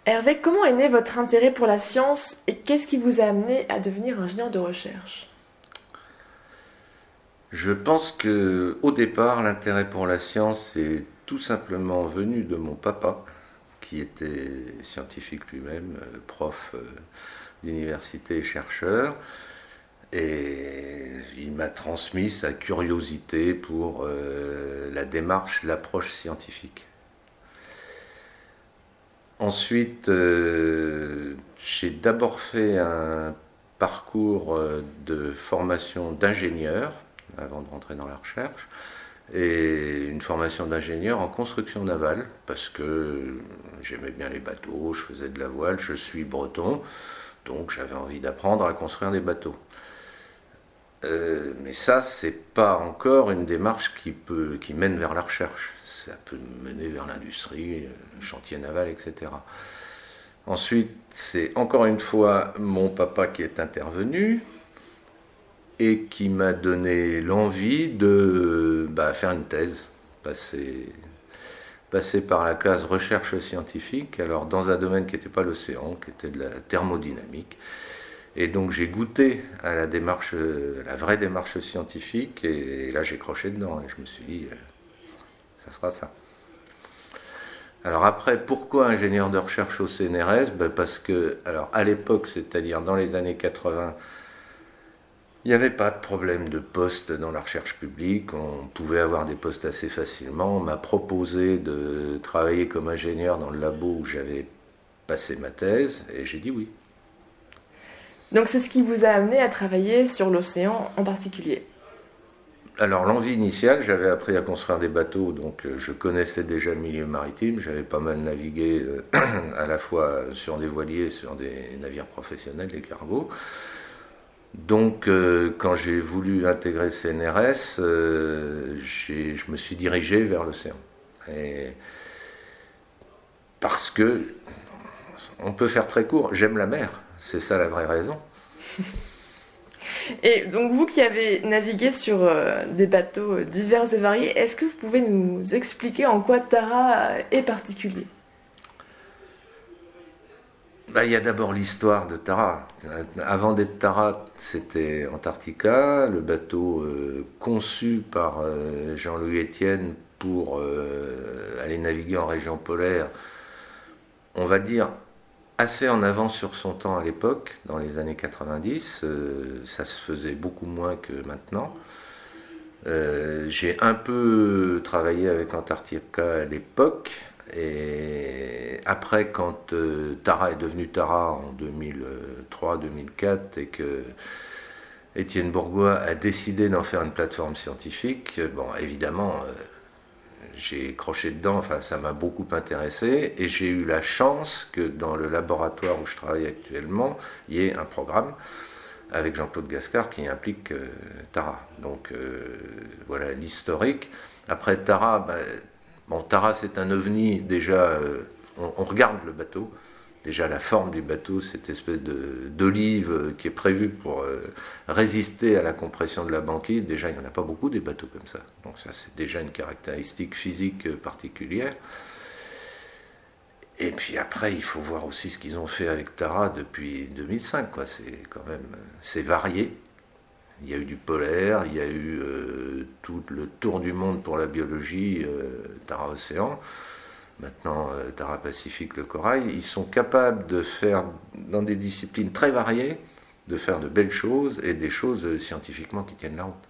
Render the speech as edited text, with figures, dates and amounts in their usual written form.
Hervé, comment est né votre intérêt pour la science et qu'est-ce qui vous a amené à devenir ingénieur de recherche? Je pense que au départ, l'intérêt pour la science est tout simplement venu de mon papa, qui était scientifique lui-même, prof d'université et chercheur, et il m'a transmis sa curiosité pour la démarche, l'approche scientifique. Ensuite, j'ai d'abord fait un parcours de formation d'ingénieur avant de rentrer dans la recherche, et une formation d'ingénieur en construction navale, parce que j'aimais bien les bateaux, je faisais de la voile, je suis breton, donc j'avais envie d'apprendre à construire des bateaux. Mais ça, c'est pas encore une démarche qui mène vers la recherche. Ça peut mener vers l'industrie, le chantier naval, etc. Ensuite, c'est encore une fois mon papa qui est intervenu et qui m'a donné l'envie de faire une thèse, passer par la case recherche scientifique, alors dans un domaine qui n'était pas l'océan, qui était de la thermodynamique. Et donc j'ai goûté à la démarche, la vraie démarche scientifique, et là j'ai croché dedans, et je me suis dit, ça sera ça. Alors après, pourquoi ingénieur de recherche au CNRS? Parce que, alors à l'époque, c'est-à-dire dans les années 80, il n'y avait pas de problème de poste dans la recherche publique, on pouvait avoir des postes assez facilement. On m'a proposé de travailler comme ingénieur dans le labo où j'avais passé ma thèse, et j'ai dit oui. Donc c'est ce qui vous a amené à travailler sur l'océan en particulier? Alors l'envie initiale, j'avais appris à construire des bateaux, donc je connaissais déjà le milieu maritime, j'avais pas mal navigué à la fois sur des voiliers, sur des navires professionnels, des cargos. Donc quand j'ai voulu intégrer CNRS, je me suis dirigé vers l'océan. Et parce que, on peut faire très court, j'aime la mer, c'est ça la vraie raison. Et donc vous qui avez navigué sur des bateaux divers et variés, est-ce que vous pouvez nous expliquer en quoi Tara est particulier? Il y a d'abord l'histoire de Tara. Avant d'être Tara, c'était Antarctica, le bateau conçu par Jean-Louis Etienne pour aller naviguer en région polaire, on va dire assez en avance sur son temps à l'époque, dans les années 90, ça se faisait beaucoup moins que maintenant. J'ai un peu travaillé avec Antarctica à l'époque, et après, quand Tara est devenue Tara en 2003-2004 et que Étienne Bourgois a décidé d'en faire une plateforme scientifique, bon, évidemment, j'ai croché dedans, enfin, ça m'a beaucoup intéressé, et j'ai eu la chance que dans le laboratoire où je travaille actuellement, il y ait un programme avec Jean-Claude Gascard qui implique Tara. Donc voilà l'historique. Après Tara, Tara c'est un ovni, déjà on regarde le bateau, déjà la forme du bateau, cette espèce d'olive qui est prévue pour résister à la compression de la banquise, déjà il n'y en a pas beaucoup des bateaux comme ça, donc ça c'est déjà une caractéristique physique particulière. Et puis après, il faut voir aussi ce qu'ils ont fait avec Tara depuis 2005, quoi. C'est varié. Il y a eu du polaire, il y a eu tout le tour du monde pour la biologie, Tara Océan. Maintenant, Tara Pacifique, le corail. Ils sont capables de faire, dans des disciplines très variées, de faire de belles choses et des choses scientifiquement qui tiennent la route.